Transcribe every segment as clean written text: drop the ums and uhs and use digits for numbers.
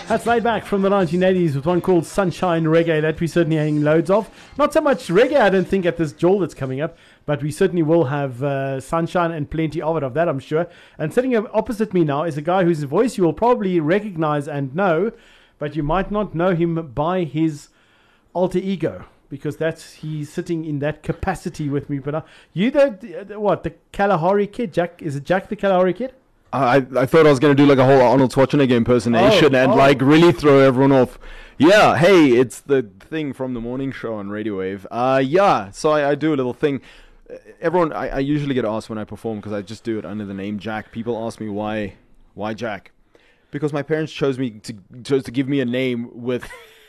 That's laid back from the 1980s with one called Sunshine Reggae that we certainly hang loads of. Not so much reggae, I don't think, at this Joel that's coming up, but we certainly will have sunshine and plenty of it, of that I'm sure. And sitting opposite me now is a guy whose voice you will probably recognize and know, but you might not know him by his alter ego, because he's sitting in that capacity with me. But you the Kalahari kid? Jack, is it Jack the Kalahari kid? I thought I was going to do like a whole Arnold Schwarzenegger impersonation like really throw everyone off. Yeah, hey, it's the thing from the morning show on Radio Wave. So I do a little thing. Everyone, I usually get asked when I perform, because I just do it under the name Jack. People ask me why Jack? Because my parents chose to give me a name with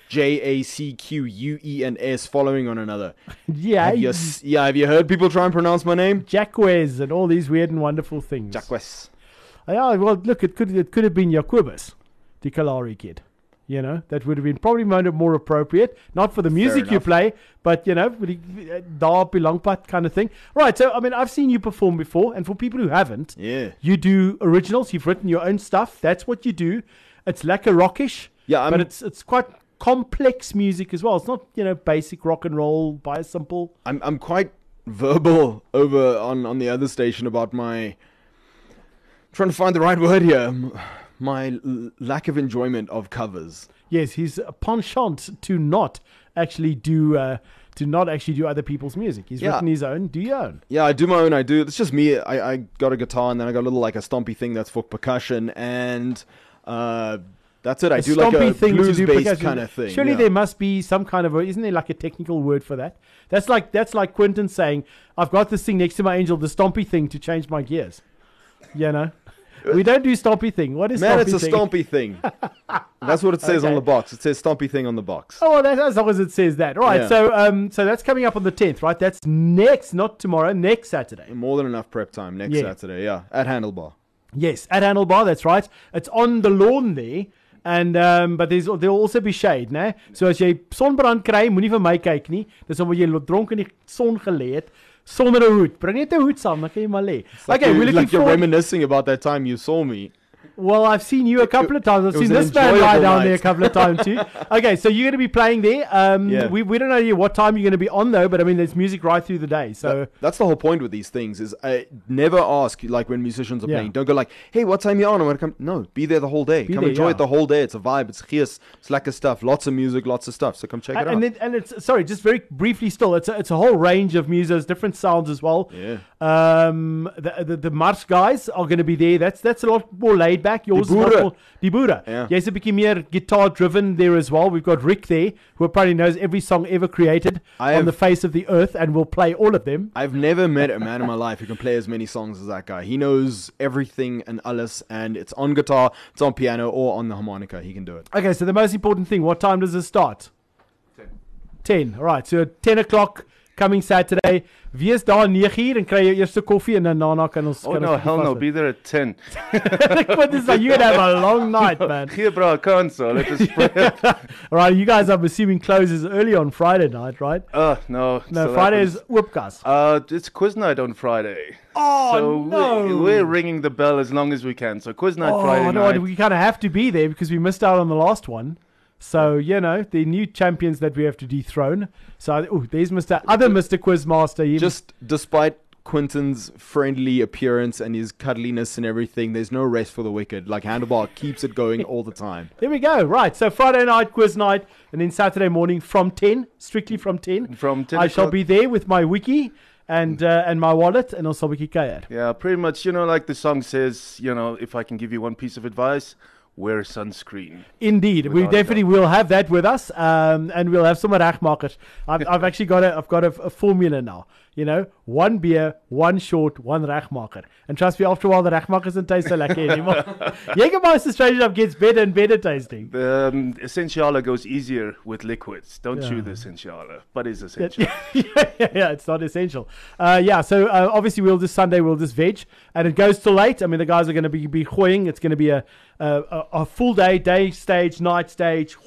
JACQUENS following on another. Yeah. Have you heard people try and pronounce my name? Jacques and all these weird and wonderful things. Jacques. Yeah, well, look, it could have been Jacobus, the Kalahari kid. You know, that would have been probably more appropriate. Not for the music you play, but, you know, Daar Belangpad kind of thing. Right, so, I mean, I've seen you perform before, and for people who haven't, you do originals. You've written your own stuff. That's what you do. It's lekker rockish, but it's quite complex music as well. It's not, you know, basic rock and roll by a simple. I'm quite verbal over on the other station about my... trying to find the right word here. My lack of enjoyment of covers. Yes, his penchant to not actually do other people's music. He's written his own. Do your own? Yeah, I do my own. It's just me. I got a guitar, and then I got a little like a stompy thing that's for percussion, and that's it. I do like a blues-based kind of thing. Surely there must be some kind of isn't there like a technical word for that? That's like Quentin saying, "I've got this thing next to my Angel, the stompy thing, to change my gears." You know. We don't do stompy thing. What is stompy thing? Man, it's a stompy thing. That's what it says on the box. It says stompy thing on the box. Oh, well, as long as it says that. Right, so that's coming up on the 10th, right? That's next, not tomorrow, next Saturday. More than enough prep time next Saturday, at Handlebar. Yes, at Handlebar, that's right. It's on the lawn there. And but there'll also be shade, né? So as jy sonbrand kry, moenie vir my kyk nie. Dis omdat jy dronk in die son gelê het. Sonder 'n hoed. Bring net 'n hoed saam, dan kan jy maar lê. Okay, you're reminiscing about that time you saw me. Well, I've seen you a couple of times. I've seen this man lie down there a couple of times too. Okay, so you're going to be playing there. We don't know yet what time you're going to be on though, but I mean, there's music right through the day. So that's the whole point with these things is I never ask, like when musicians are playing, don't go like, hey, what time you on? I'm going to come. No, be there the whole day. Come enjoy it the whole day. It's a vibe. It's gees. It's lekker stuff. Lots of music, lots of stuff. So come check it out. And it's, sorry, just very briefly still, it's a whole range of music, different sounds as well. Yeah. The Mars guys are going to be there. That's a lot more laid back. Yours is Die Boere. Yeah. Yes, a bit more guitar driven there as well. We've got Rick there, who probably knows every song ever created on the face of the earth and will play all of them. I've never met a man in my life who can play as many songs as that guy. He knows everything and alles, and it's on guitar, it's on piano, or on the harmonica. He can do it. Okay, so the most important thing, what time does it start? 10. All right, so 10 o'clock coming Saturday. Wie is daar 9:00 en kry jy eerste koffie en dan daarna kan ons hell no, be there at 10. What is that? You're going to have a long night, man. Here, bro, console. Let us spread. All right, you guys, I'm assuming closes early on Friday night, right? No. No, Friday is Whoopcast. It's quiz night on Friday. Oh, so no. We're ringing the bell as long as we can. So quiz night Friday night. No, we kind of have to be there because we missed out on the last one. So, you know, the new champions that we have to dethrone. So, there's Mr. Quizmaster. Just despite Quentin's friendly appearance and his cuddliness and everything, there's no rest for the wicked. Like, Handlebar keeps it going all the time. There we go. Right. So, Friday night, quiz night, and then Saturday morning from 10, strictly from 10. From 10 I shall be there with my wiki and my wallet and also wiki kaya. Yeah, pretty much, you know, like the song says, you know, if I can give you one piece of advice, wear sunscreen. Indeed, we definitely will have that with us, and we'll have some regmakers. I've actually got a formula now. You know, one beer, one short, one regmaker. And trust me, after a while, the regmakers don't taste so lekker anymore. Jägermeister, straight up, gets better and better tasting. The Essentiala goes easier with liquids. Don't chew the Essentiala, but it's essential. Yeah, it's not essential. So obviously this Sunday we'll just veg, and it goes till late. I mean, the guys are going to be gooiing. It's going to be a full day stage, night stage, gooi hom.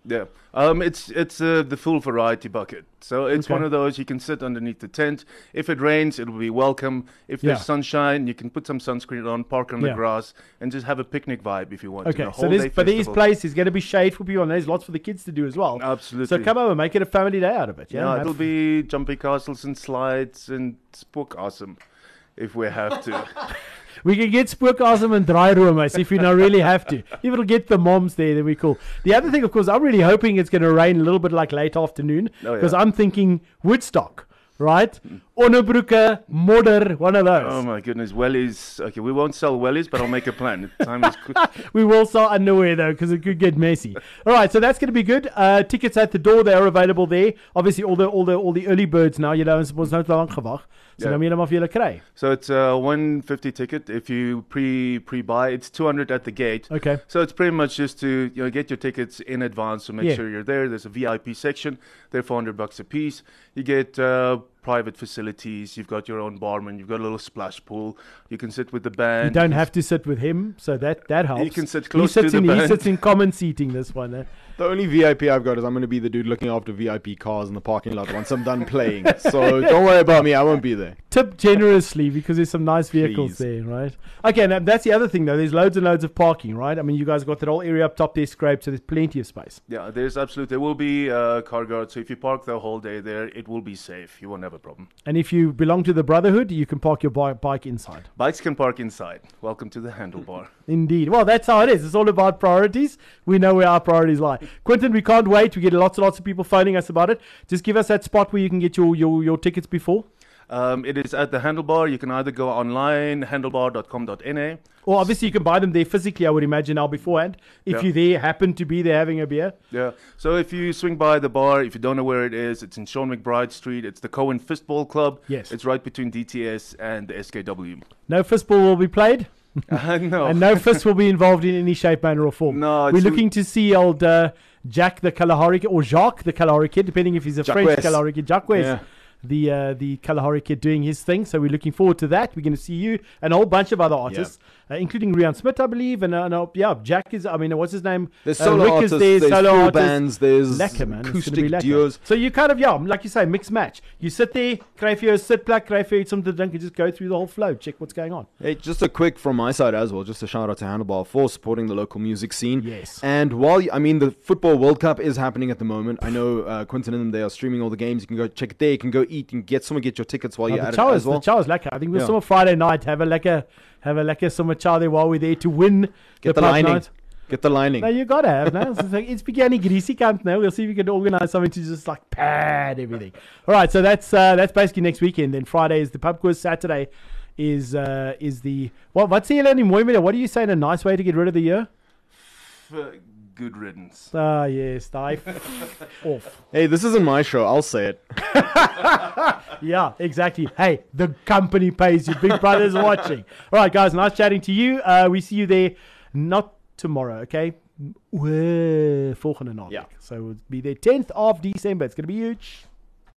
Yeah, it's the full variety bucket. So it's Okay. one of those you can sit underneath the tent. If it rains, it'll be welcome. If there's Yeah. sunshine, you can put some sunscreen on, park on Yeah. the grass, and just have a picnic vibe if you want. Okay, to. so there is Festival. places going to be shade for people, and there's lots for the kids to do as well. Absolutely. So come over, make it a family day out of it. Yeah, Yeah, it'll be jumping castles and slides and spook awesome if we have to. We can get spookasm and dry rumors if we now really have to. If it'll get the moms there, then we're cool. The other thing, of course, I'm really hoping it's going to rain a little bit like late afternoon, Oh, yeah. because I'm thinking Woodstock, right? Onderbroeke, modder, one of those. Oh my goodness, wellies. Okay, we won't sell wellies, but I'll make a plan. Time is quick. We will sell underwear though, because it could get messy. All right, so that's going to be good. Tickets at the door; they are available there. Obviously, all the early birds now. You know, suppose nou te lank gewag. So Yeah. dan moet jy hom af julle kry. So it's a 150 ticket. If you pre-buy, it's 200 at the gate. Okay. So it's pretty much just to get your tickets in advance to make Yeah. sure you're there. There's a VIP section. They're $400 a piece. You get private facilities. You've got your own barman. You've got a little splash pool. You can sit with the band. You don't have to sit with him, so that helps. You can sit He close to sits the in. He band. sits in common seating. This one. The only VIP I've got is I'm going to be the dude looking after VIP cars in the parking lot once I'm done playing. So don't worry about me. I won't be there. Tip generously because there's some nice vehicles Please. there, right? Okay, now that's the other thing though. There's loads and loads of parking, right? I mean, you guys got that whole area up top there scraped, so there's plenty of space. Yeah, there's absolutely. There will be car guards. So if you park the whole day there, it will be safe. You won't have a problem. And if you belong to the Brotherhood, you can park your bike inside. Bikes can park inside. Welcome to the handlebar. Indeed. Well, that's how it is. It's all about priorities. We know where our priorities lie. Quentin, we can't wait. We get lots and lots of people phoning us about it. Just give us that spot where you can get your tickets before. It is at the handlebar. You can either go online, handlebar.com.na. Or obviously you can buy them there physically, I would imagine, now beforehand. If Yeah. you there happen to be there having a beer. Yeah. So if you swing by the bar, if you don't know where it is, it's in Sean McBride Street. It's the Cohen Fistball Club. Yes. It's right between DTS and the SKW. No fistball will be played. No. And no fist will be involved in any shape, manner, or form. No, We're it's looking to see old Jack the Kalahari kid, or Jacques the Kalahari kid, depending if he's a Jacques French West. Kalahari kid. Jacques West, Yeah. the Kalahari kid doing his thing. So we're looking forward to that. We're going to see you and a whole bunch of other artists, including Rian Smith, I believe. And Jack is, I mean, what's his name? There's solo Rick artists, is there, there's solo full artists. bands, there's Lekker, man. It's gonna be acoustic lekker. duos. So you kind of, like you say, mixed match. You sit there, kry vir jou 'n sitplek, kry vir jou iets om te drink, and just go through the whole flow, check what's going on. Hey, just a quick from my side as well, just a shout out to Handlebar for supporting the local music scene. Yes. And while, the Football World Cup is happening at the moment, I know Quentin and them, they are streaming all the games. You can go check it there, you can go eat, and get your tickets while you're the at chow it is as well. the chow is lekker. I think we'll Yeah. summer Friday night have a lekker summer chow there while we're there to win Get the pub lining. night. Get the lining. No, you gotta have now. It's beginning greasy camp now. We'll see if we can organize something to just like pad everything. All right, so that's basically next weekend. Then Friday is the pub quiz. Saturday is the what's the Eleni Moimida? What do you say in a nice way to get rid of the year? Good riddance. Ah yes, die off. Hey, this isn't my show. I'll say it. Yeah, exactly. Hey, the company pays you. Big Brother's watching. All right, guys, nice chatting to you. We see you there not tomorrow, okay? Volgende naweek. Yeah. So we'll be there 10th of December. It's going to be huge.